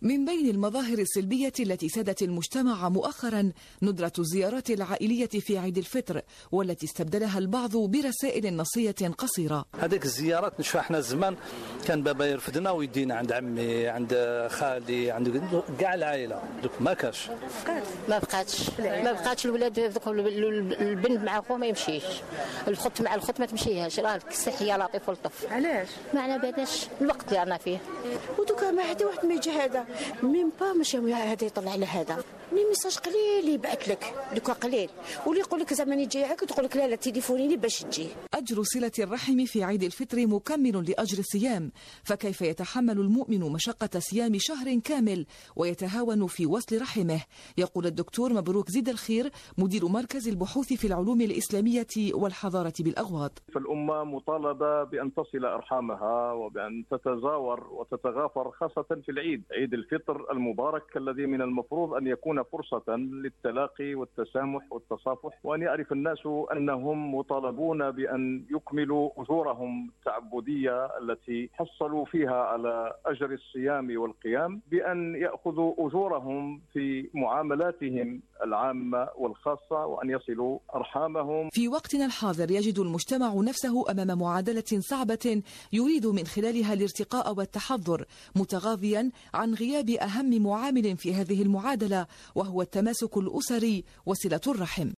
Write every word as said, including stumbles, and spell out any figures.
من بين المظاهر السلبية التي سادت المجتمع مؤخرا ندرة الزيارات العائلية في عيد الفطر، والتي استبدلها البعض برسائل نصية قصيرة. هذيك الزيارات نشوفها احنا زمان كان بابا يرفدنا ويدينا عند عمي، عند خالي، عند كاع العائلة. دوك ما كاش، ما بقاتش ما بقاتش الولاد البنت مع اخوه ما يمشيش، الخط مع الخط ما تمشيهاش، راه الصحيه لطيف ولطف. علاش؟ ما على بالناش الوقت اللي رانا فيه. ودوكا ما حتى واحد ما يجي هذا ميم با ماشي هذا يطلع على هذا مي ميساج قليل يبعث لك، دوكا قليل، واللي يقول لك زعما نجي معاك تقول لك لا لا تليفوني لي باش تجي. أجر صلة الرحم في عيد الفطر مكمل لأجر الصيام، فكيف يتحمل المؤمن مشقة صيام شهر كامل ويتهاون في وصل رحمه؟ يقول الدكتور مبروك زيد الخير مدير مركز البحوث في العلوم الإسلامية والحضارة بالأغواط. فالأمة مطالبة بأن تصل أرحامها وبأن تتزاور وتتغافر، خاصة في العيد عيد الفطر المبارك الذي من المفروض أن يكون فرصة للتلاقي والتسامح والتصافح، وأن يعرف الناس أنهم مطالبون بأن يكملوا أجورهم التعبدية التي حصلوا فيها على أجر الصيام والقيام، بأن يأخذوا أجورهم في معاملاتهم العامة والخاصة، وأن يصلوا أرحامهم. في وقتنا الحاضر يجد المجتمع نفسه أمام معادلة صعبة يريد من خلالها الارتقاء والتحضر، متغاضيا عن غياب أهم معامل في هذه المعادلة، وهو التماسك الأسري وصلة الرحم.